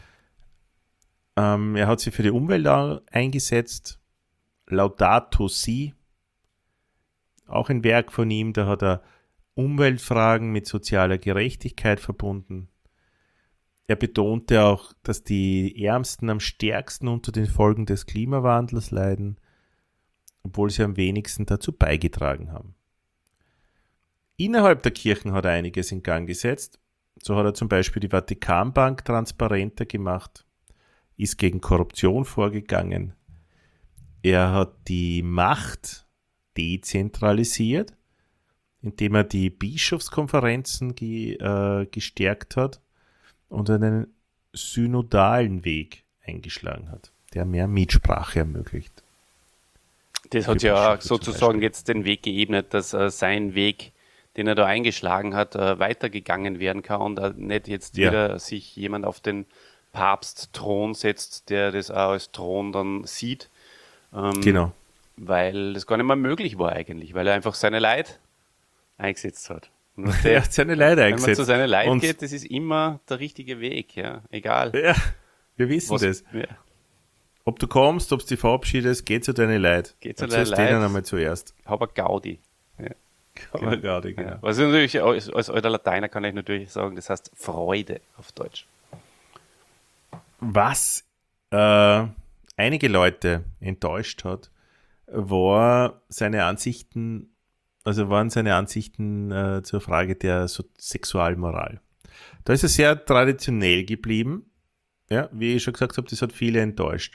Ähm, er hat sich für die Umwelt eingesetzt. Laudato Si, auch ein Werk von ihm, da hat er Umweltfragen mit sozialer Gerechtigkeit verbunden. Er betonte auch, dass die Ärmsten am stärksten unter den Folgen des Klimawandels leiden, obwohl sie am wenigsten dazu beigetragen haben. Innerhalb der Kirchen hat er einiges in Gang gesetzt. So hat er zum Beispiel die Vatikanbank transparenter gemacht, ist gegen Korruption vorgegangen. Er hat die Macht dezentralisiert, indem er die Bischofskonferenzen ge, äh, gestärkt hat und einen synodalen Weg eingeschlagen hat, der mehr Mitsprache ermöglicht. Das hat Für ja Bischöfe sozusagen zum jetzt den Weg geebnet, dass äh, sein Weg, den er da eingeschlagen hat, äh, weitergegangen werden kann und äh, nicht jetzt Ja. wieder sich jemand auf den Papstthron setzt, der das auch als Thron dann sieht. Ähm, Genau. Weil das gar nicht mehr möglich war eigentlich, weil er einfach seine Leid eingesetzt hat. Und was der, Er hat seine Leute wenn man eingesetzt. zu seinen Leid Und- geht, das ist immer der richtige Weg, ja, egal. Ja, wir wissen Was, das. ja, Ob du kommst, ob du dich verabschiedest, geh zu deinen Leid. Geh zu Erzähl's deinen Leid. denen einmal zuerst. aber Gaudi. Ja. Aber gerade, genau. Ja. Was ich natürlich als, als alter Lateiner kann ich natürlich sagen, das heißt Freude auf Deutsch. Was äh, einige Leute enttäuscht hat, war seine Ansichten, also waren seine Ansichten äh, zur Frage der so Sexualmoral. Da ist er sehr traditionell geblieben. Ja, wie ich schon gesagt habe, das hat viele enttäuscht.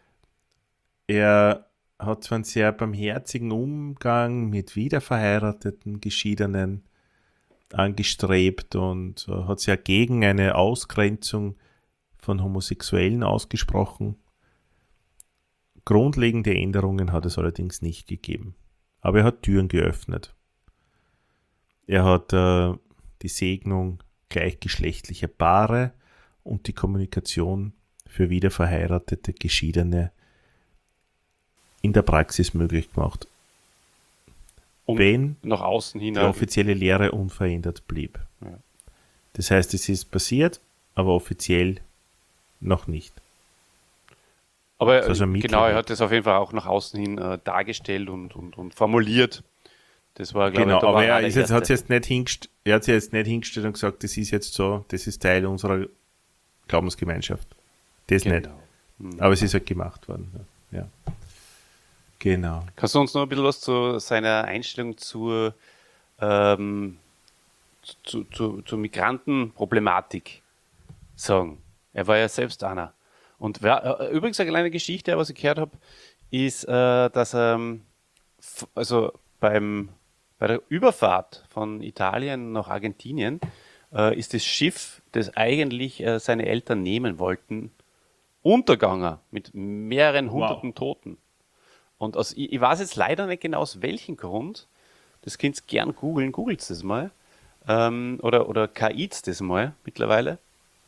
Er hat zwar einen sehr barmherzigen Umgang mit wiederverheirateten, Geschiedenen angestrebt und äh, hat sich ja gegen eine Ausgrenzung von Homosexuellen ausgesprochen. Grundlegende Änderungen hat es allerdings nicht gegeben. Aber er hat Türen geöffnet. Er hat äh, die Segnung gleichgeschlechtlicher Paare und die Kommunikation für wiederverheiratete, Geschiedene in der Praxis möglich gemacht, Und wenn nach außen hin. die offizielle Lehre unverändert blieb. Ja. Das heißt, es ist passiert, aber offiziell noch nicht. Aber Das ist also ein genau, er Mittelweg. hat das auf jeden Fall auch nach außen hin äh, dargestellt und, und, und formuliert. Das war, glaube Genau, ich, der aber war er, der ist jetzt, hat Erste. jetzt nicht hingest- er hat sich jetzt nicht hingestellt und gesagt, das ist jetzt so, das ist Teil unserer Glaubensgemeinschaft. Das nicht. Genau. Aber es ist halt gemacht worden. Ja. Genau. Kannst du uns noch ein bisschen was zu seiner Einstellung zur, ähm, zu, zu, zur Migrantenproblematik sagen? Er war ja selbst einer. Und wer, äh, übrigens eine kleine Geschichte, was ich gehört habe, ist, äh, dass ähm, f- also beim, bei der Überfahrt von Italien nach Argentinien äh, ist das Schiff, das eigentlich äh, seine Eltern nehmen wollten, untergegangen mit mehreren hunderten Toten. Und aus, ich, ich weiß jetzt leider nicht genau aus welchem Grund, das könnt ihr gern googeln, googelt das mal, ähm, oder, oder K I't das mal mittlerweile.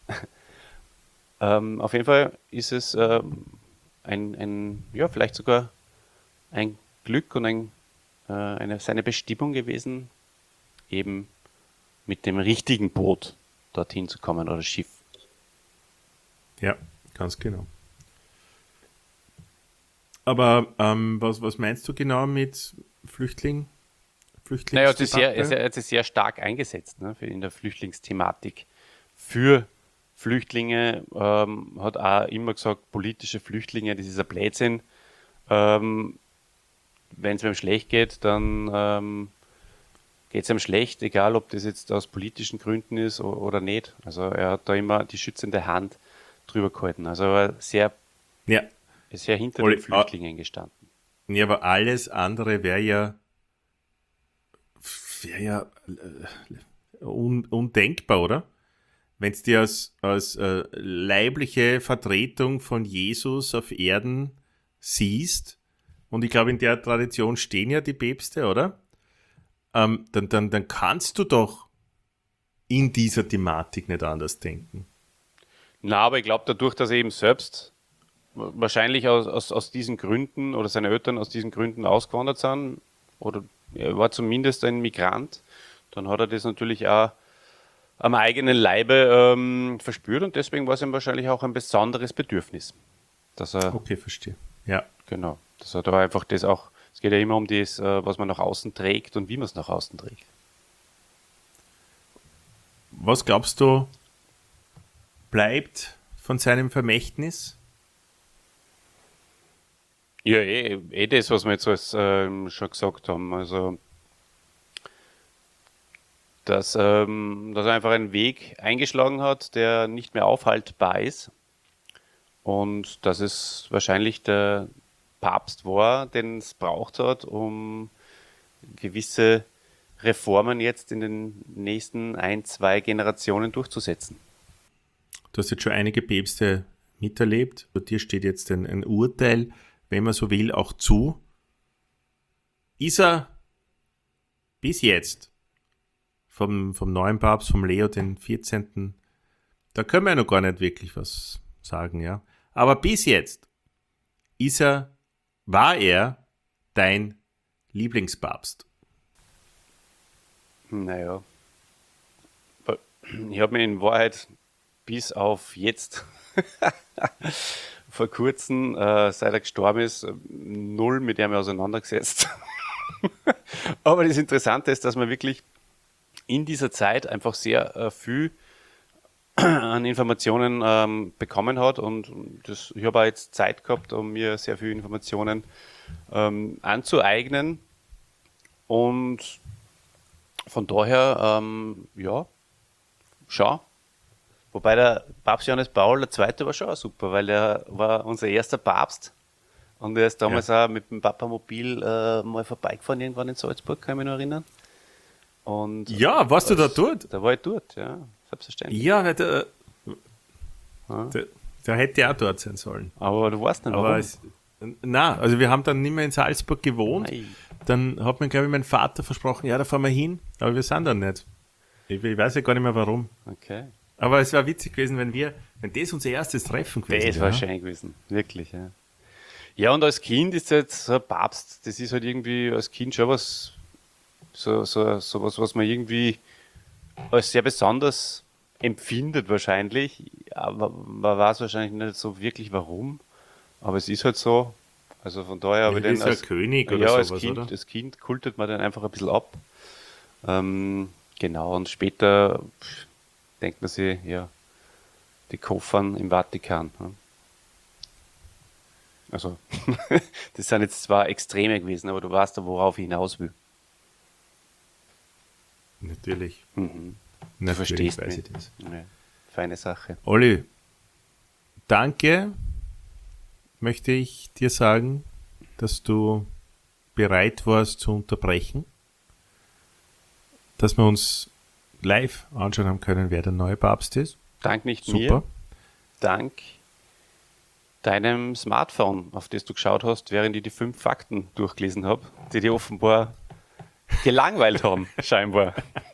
ähm, auf jeden Fall ist es ähm, ein, ein, ja, vielleicht sogar ein Glück und ein, äh, eine, seine Bestimmung gewesen, eben mit dem richtigen Boot dorthin zu kommen oder Schiff. Ja, ganz genau. Aber ähm, was, was meinst du genau mit Flüchtling? Flüchtlings Naja, er hat sich sehr, er hat sich sehr stark eingesetzt, ne, für, in der Flüchtlingsthematik. Für Flüchtlinge ähm, hat auch immer gesagt, politische Flüchtlinge, das ist ein Blödsinn. Ähm, Wenn es ihm schlecht geht, dann ähm, geht es ihm schlecht, egal ob das jetzt aus politischen Gründen ist oder, oder nicht. Also er hat da immer die schützende Hand drüber gehalten. Also er war sehr, Ja. sehr hinter Oli- den Flüchtlingen gestanden. Ja, aber alles andere wäre ja, wäre ja äh, un, undenkbar, oder? Wenn es dir als, als äh, leibliche Vertretung von Jesus auf Erden siehst, und ich glaube, in der Tradition stehen ja die Päpste, oder? Ähm, dann, dann, dann kannst du doch in dieser Thematik nicht anders denken. Na, aber ich glaube, dadurch, dass er eben selbst wahrscheinlich aus, aus, aus diesen Gründen oder seine Eltern aus diesen Gründen ausgewandert sind, oder er war zumindest ein Migrant, dann hat er das natürlich auch am eigenen Leibe ähm, verspürt und deswegen war es ihm wahrscheinlich auch ein besonderes Bedürfnis, dass er, Okay, verstehe. Ja. genau, dass er da einfach das auch, es geht ja immer um das, äh, was man nach außen trägt und wie man es nach außen trägt. Was glaubst du, bleibt von seinem Vermächtnis? Ja, eh, eh das, was wir jetzt alles, ähm, schon gesagt haben. Also, dass, ähm, dass er einfach einen Weg eingeschlagen hat, der nicht mehr aufhaltbar ist. Und dass es wahrscheinlich der Papst war, den es braucht hat, um gewisse Reformen jetzt in den nächsten ein, zwei Generationen durchzusetzen. Du hast jetzt schon einige Päpste miterlebt. Bei dir steht jetzt ein, ein Urteil, wenn man so will, auch zu. Ist er bis jetzt vom, vom neuen Papst, vom Leo den vierzehnten, da können wir ja noch gar nicht wirklich was sagen, ja. Aber bis jetzt ist er, war er dein Lieblingspapst. Naja, ich habe mich in Wahrheit bis auf jetzt vor kurzem, äh, seit er gestorben ist, null mit ihm auseinandergesetzt. Aber das Interessante ist, dass man wirklich in dieser Zeit einfach sehr äh, viel an Informationen ähm, bekommen hat und das, ich habe auch jetzt Zeit gehabt, um mir sehr viele Informationen ähm, anzueignen und von daher, ähm, ja, schau. Wobei der Papst Johannes Paul der Zweite war schon auch super, weil er war unser erster Papst und er ist damals Ja. auch mit dem Papamobil äh, mal vorbeigefahren irgendwann in Salzburg, kann ich mich noch erinnern. Und Ja, warst du da dort? da war ich dort, ja, selbstverständlich. Ja, weil der, Ja. der, der hätte auch dort sein sollen. Aber du weißt nicht, warum. Aber es, na, also wir haben dann nicht mehr in Salzburg gewohnt. Nein. Dann hat mir, glaube ich, mein Vater versprochen, ja, da fahren wir hin, aber wir sind dann nicht. Ich, ich weiß ja gar nicht mehr warum. Okay. Aber es wäre witzig gewesen, wenn wir, wenn das unser erstes Treffen gewesen Das wäre. war schön gewesen, wirklich, ja. Ja, und als Kind ist halt so ein Papst, das ist halt irgendwie als Kind schon was, so, so, so was, was man irgendwie als sehr besonders empfindet wahrscheinlich. Aber man weiß wahrscheinlich nicht so wirklich warum. Aber es ist halt so. Also von daher habe ich Das den ist ja als, ein König oder ja, als sowas, kind, oder? als Kind kultet man den einfach ein bisschen ab. Ähm, genau, und später pff, denkt man sich, ja, die Koffern im Vatikan. Ja. Also, das sind jetzt zwar Extreme gewesen, aber du weißt ja, worauf ich hinaus will. Natürlich. Mhm. Du Natürlich verstehst weiß mich. ich das. Ja, feine Sache. Olli, danke, möchte ich dir sagen, dass du bereit warst zu unterbrechen, dass wir uns live anschauen haben können, wer der neue Papst ist. Dank nicht Super. mir, dank deinem Smartphone, auf das du geschaut hast, während ich die fünf Fakten durchgelesen habe, die dir offenbar gelangweilt haben, scheinbar.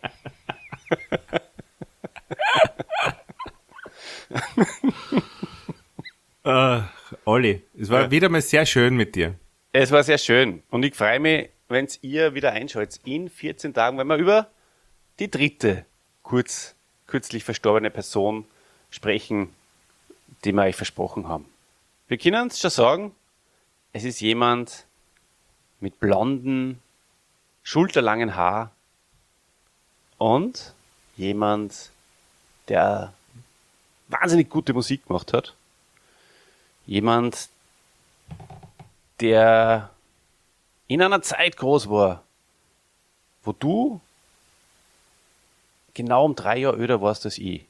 Äh, Olli, es war Ja. wieder mal sehr schön mit dir. Es war sehr schön und ich freue mich, wenn ihr wieder einschaltet in vierzehn Tagen, wenn wir über die dritte kurz, kürzlich verstorbene Person sprechen, die wir euch versprochen haben. Wir können uns schon sagen, es ist jemand mit blonden, schulterlangen Haar und jemand, der wahnsinnig gute Musik gemacht hat. Jemand, der in einer Zeit groß war, wo du genau um drei Jahre älter warst als ich.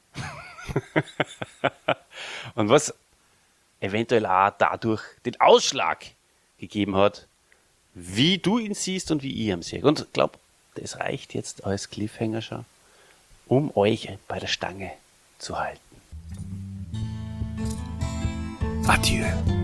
Und was eventuell auch dadurch den Ausschlag gegeben hat, wie du ihn siehst und wie ich ihn sehe. Und ich glaube, das reicht jetzt als Cliffhanger schon, um euch bei der Stange zu halten. Adieu.